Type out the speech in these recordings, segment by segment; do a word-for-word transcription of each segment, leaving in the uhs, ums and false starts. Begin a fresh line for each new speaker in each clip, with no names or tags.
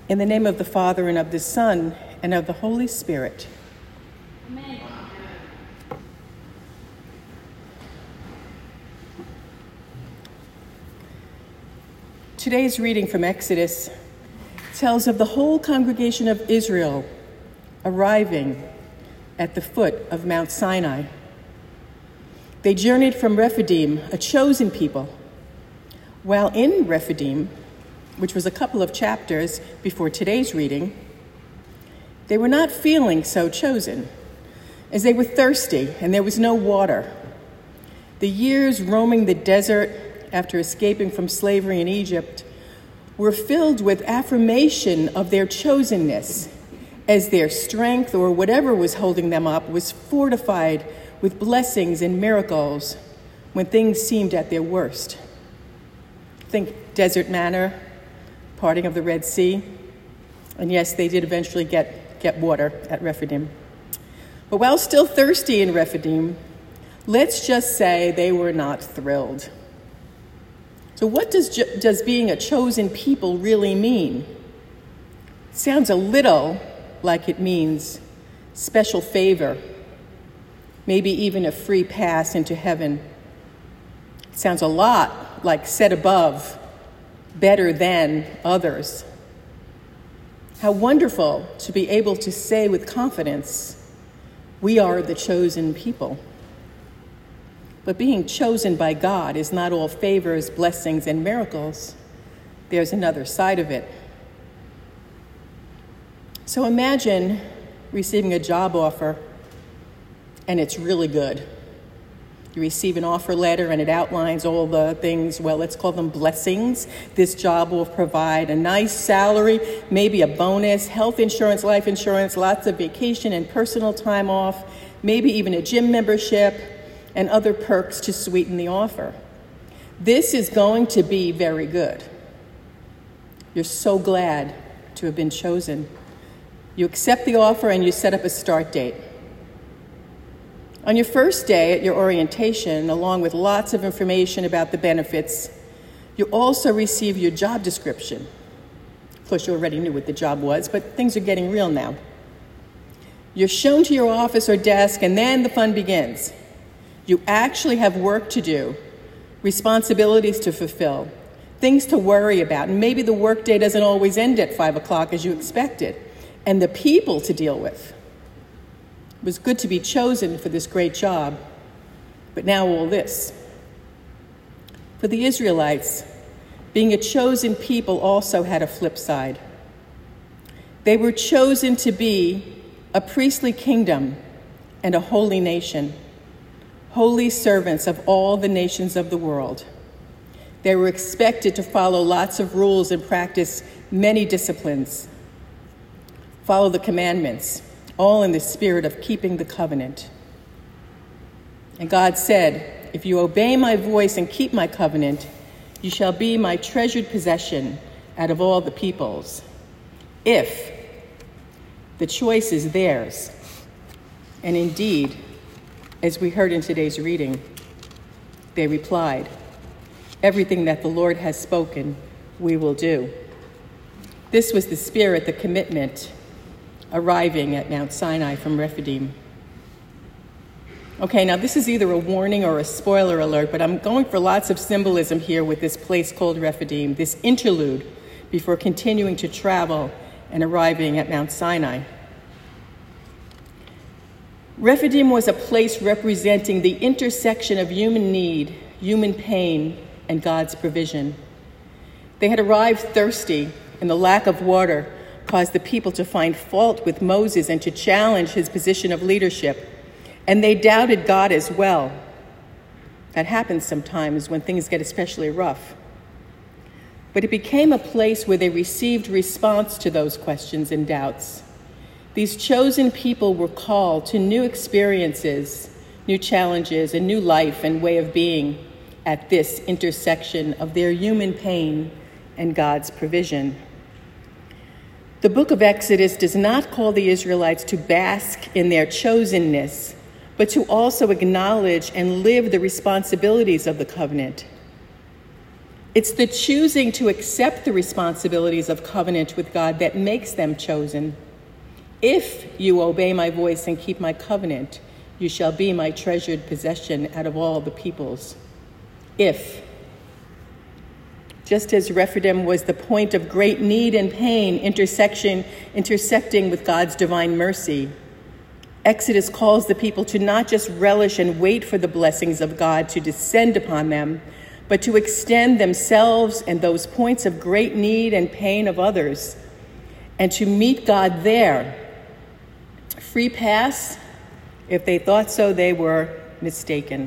In the name of the Father, and of the Son, and of the Holy Spirit.
Amen.
Today's reading from Exodus tells of the whole congregation of Israel arriving at the foot of Mount Sinai. They journeyed from Rephidim, a chosen people. While in Rephidim, which was a couple of chapters before today's reading, they were not feeling so chosen, as they were thirsty and there was no water. The years roaming the desert after escaping from slavery in Egypt were filled with affirmation of their chosenness, as their strength or whatever was holding them up was fortified with blessings and miracles when things seemed at their worst. Think desert manna, parting of the Red Sea. And yes, they did eventually get, get water at Rephidim. But while still thirsty in Rephidim, let's just say they were not thrilled. So what does, does being a chosen people really mean? It sounds a little like it means special favor, maybe even a free pass into heaven. It sounds a lot like set above, better than others. How wonderful to be able to say with confidence, we are the chosen people. But being chosen by God is not all favors, blessings, and miracles. There's another side of it. So imagine receiving a job offer, and it's really good. You receive an offer letter and it outlines all the things, well, let's call them blessings. This job will provide a nice salary, maybe a bonus, health insurance, life insurance, lots of vacation and personal time off, maybe even a gym membership and other perks to sweeten the offer. This is going to be very good. You're so glad to have been chosen. You accept the offer and you set up a start date. On your first day at your orientation, along with lots of information about the benefits, you also receive your job description. Of course, you already knew what the job was, but things are getting real now. You're shown to your office or desk, and then the fun begins. You actually have work to do, responsibilities to fulfill, things to worry about, and maybe the workday doesn't always end at five o'clock as you expected, and the people to deal with. It was good to be chosen for this great job, but now all this. For the Israelites, being a chosen people also had a flip side. They were chosen to be a priestly kingdom and a holy nation, holy servants of all the nations of the world. They were expected to follow lots of rules and practice many disciplines, follow the commandments, all in the spirit of keeping the covenant. And God said, if you obey my voice and keep my covenant, you shall be my treasured possession out of all the peoples. If the choice is theirs. And indeed, as we heard in today's reading, they replied, everything that the Lord has spoken, we will do. This was the spirit, the commitment, arriving at Mount Sinai from Rephidim. Okay, now this is either a warning or a spoiler alert, but I'm going for lots of symbolism here with this place called Rephidim, this interlude before continuing to travel and arriving at Mount Sinai. Rephidim was a place representing the intersection of human need, human pain, and God's provision. They had arrived thirsty, and the lack of water caused the people to find fault with Moses and to challenge his position of leadership. And they doubted God as well. That happens sometimes when things get especially rough. But it became a place where they received response to those questions and doubts. These chosen people were called to new experiences, new challenges, a new life and way of being at this intersection of their human pain and God's provision. The book of Exodus does not call the Israelites to bask in their chosenness, but to also acknowledge and live the responsibilities of the covenant. It's the choosing to accept the responsibilities of covenant with God that makes them chosen. If you obey my voice and keep my covenant, you shall be my treasured possession out of all the peoples. If. Just as Rephidim was the point of great need and pain, intersection, intersecting with God's divine mercy, Exodus calls the people to not just relish and wait for the blessings of God to descend upon them, but to extend themselves and those points of great need and pain of others, and to meet God there. Free pass? If they thought so, they were mistaken.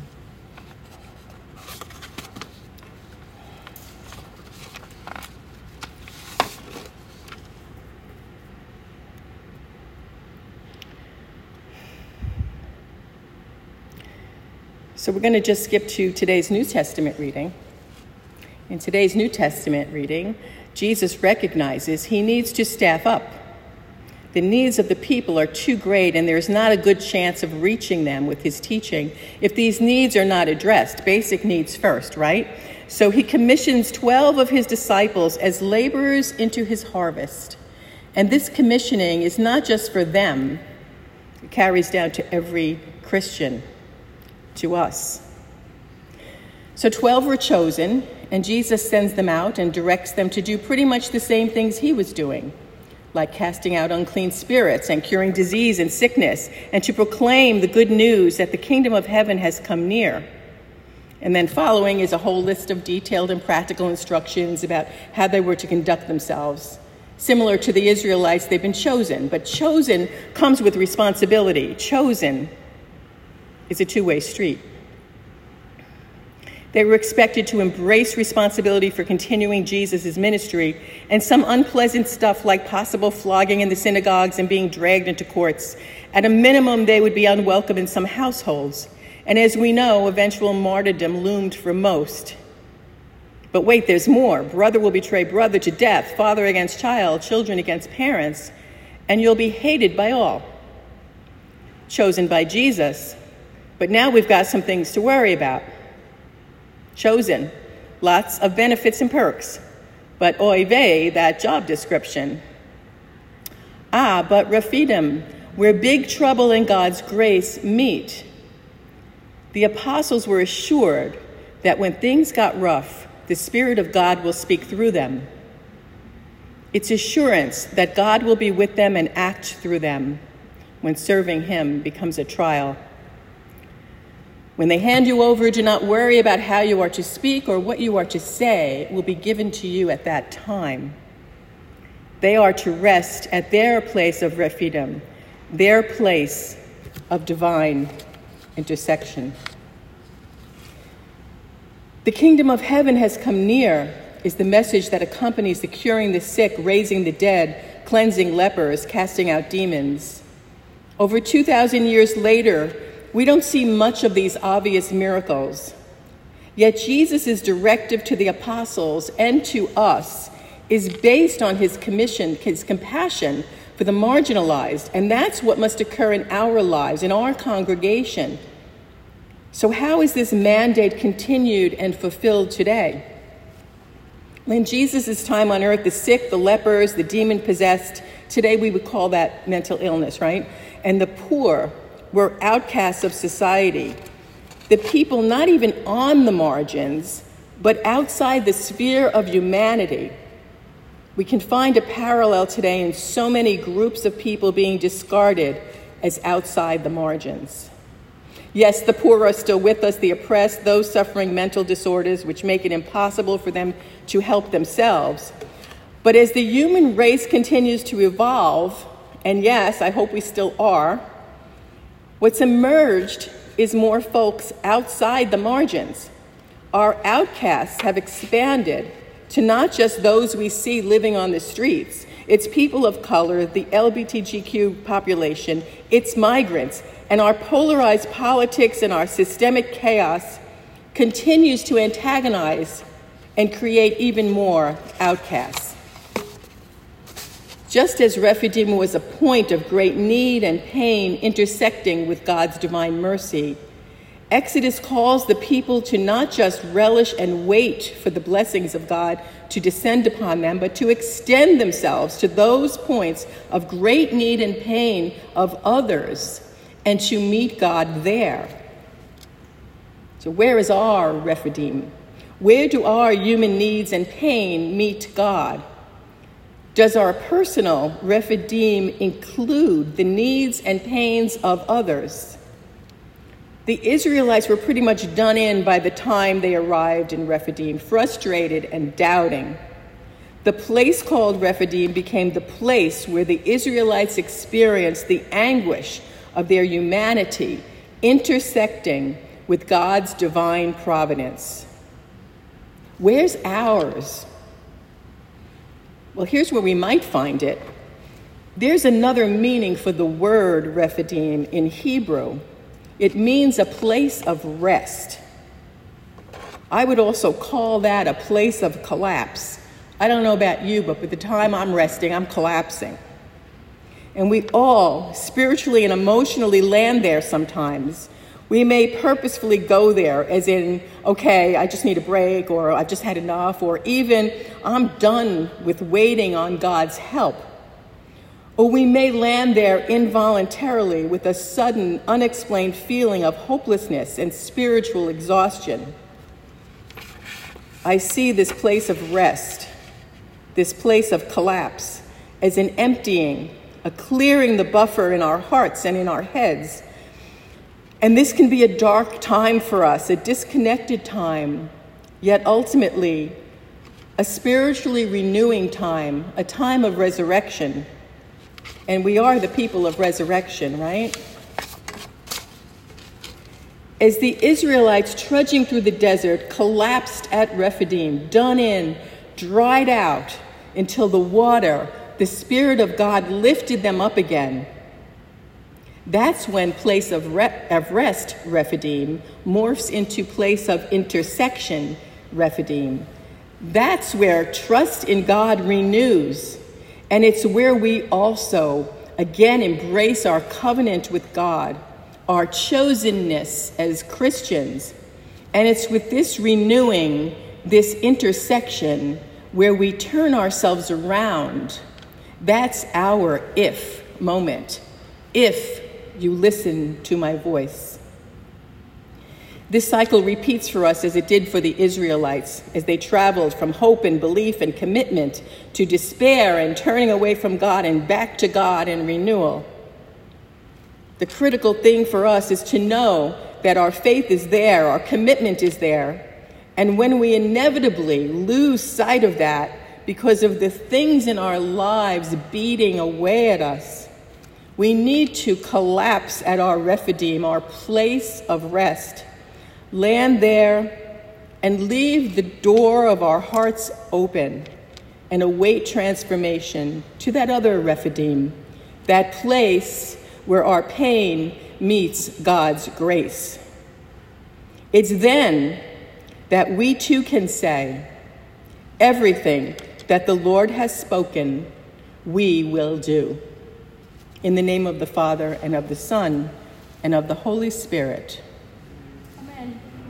So we're going to just skip to today's New Testament reading. In today's New Testament reading, Jesus recognizes he needs to staff up. The needs of the people are too great, and there's not a good chance of reaching them with his teaching if these needs are not addressed. Basic needs first, right? So he commissions twelve of his disciples as laborers into his harvest. And this commissioning is not just for them. It carries down to every Christian, to us. So twelve were chosen, and Jesus sends them out and directs them to do pretty much the same things he was doing, like casting out unclean spirits and curing disease and sickness, and to proclaim the good news that the kingdom of heaven has come near. And then following is a whole list of detailed and practical instructions about how they were to conduct themselves. Similar to the Israelites, they've been chosen, but chosen comes with responsibility. Chosen is a two-way street. They were expected to embrace responsibility for continuing Jesus' ministry, and some unpleasant stuff like possible flogging in the synagogues and being dragged into courts. At a minimum, they would be unwelcome in some households. And as we know, eventual martyrdom loomed for most. But wait, there's more. Brother will betray brother to death, father against child, children against parents, and you'll be hated by all. Chosen by Jesus. But now we've got some things to worry about. Chosen. Lots of benefits and perks. But oy vey, that job description. Ah, but Rephidim, where big trouble and God's grace meet. The apostles were assured that when things got rough, the Spirit of God will speak through them. It's assurance that God will be with them and act through them when serving him becomes a trial. When they hand you over, do not worry about how you are to speak or what you are to say. It will be given to you at that time. They are to rest at their place of Rephidim, their place of divine intersection. The kingdom of heaven has come near is the message that accompanies the curing the sick, raising the dead, cleansing lepers, casting out demons. Over two thousand years later, we don't see much of these obvious miracles. Yet Jesus' directive to the apostles and to us is based on his commission, his compassion for the marginalized, and that's what must occur in our lives, in our congregation. So how is this mandate continued and fulfilled today? In Jesus' time on earth, the sick, the lepers, the demon-possessed, today we would call that mental illness, right? And the poor were outcasts of society. The people not even on the margins, but outside the sphere of humanity. We can find a parallel today in so many groups of people being discarded as outside the margins. Yes, the poor are still with us, the oppressed, those suffering mental disorders, which make it impossible for them to help themselves. But as the human race continues to evolve, and yes, I hope we still are, what's emerged is more folks outside the margins. Our outcasts have expanded to not just those we see living on the streets. It's people of color, the L G B T Q population, it's migrants, and our polarized politics and our systemic chaos continues to antagonize and create even more outcasts. Just as Rephidim was a point of great need and pain intersecting with God's divine mercy, Exodus calls the people to not just relish and wait for the blessings of God to descend upon them, but to extend themselves to those points of great need and pain of others and to meet God there. So where is our Rephidim? Where do our human needs and pain meet God? Does our personal Rephidim include the needs and pains of others? The Israelites were pretty much done in by the time they arrived in Rephidim, frustrated and doubting. The place called Rephidim became the place where the Israelites experienced the anguish of their humanity intersecting with God's divine providence. Where's ours? Well, here's where we might find it. There's another meaning for the word Rephidim in Hebrew. It means a place of rest. I would also call that a place of collapse. I don't know about you, but by the time I'm resting, I'm collapsing. And we all, spiritually and emotionally, land there sometimes. We may purposefully go there, as in, okay, I just need a break, or I've just had enough, or even, I'm done with waiting on God's help. Or we may land there involuntarily with a sudden, unexplained feeling of hopelessness and spiritual exhaustion. I see this place of rest, this place of collapse, as an emptying, a clearing the buffer in our hearts and in our heads. And this can be a dark time for us, a disconnected time, yet ultimately a spiritually renewing time, a time of resurrection. And we are the people of resurrection, right? As the Israelites trudging through the desert collapsed at Rephidim, done in, dried out, until the water, the Spirit of God lifted them up again. That's when place of, re- of rest, Rephidim, morphs into place of intersection, Rephidim. That's where trust in God renews. And it's where we also, again, embrace our covenant with God, our chosenness as Christians. And it's with this renewing, this intersection, where we turn ourselves around. That's our if moment, if you listen to my voice. This cycle repeats for us as it did for the Israelites as they traveled from hope and belief and commitment to despair and turning away from God and back to God and renewal. The critical thing for us is to know that our faith is there, our commitment is there. And when we inevitably lose sight of that because of the things in our lives beating away at us, we need to collapse at our Rephidim, our place of rest. Land there and leave the door of our hearts open and await transformation to that other Rephidim, that place where our pain meets God's grace. It's then that we too can say, everything that the Lord has spoken, we will do. In the name of the Father, and of the Son, and of the Holy Spirit.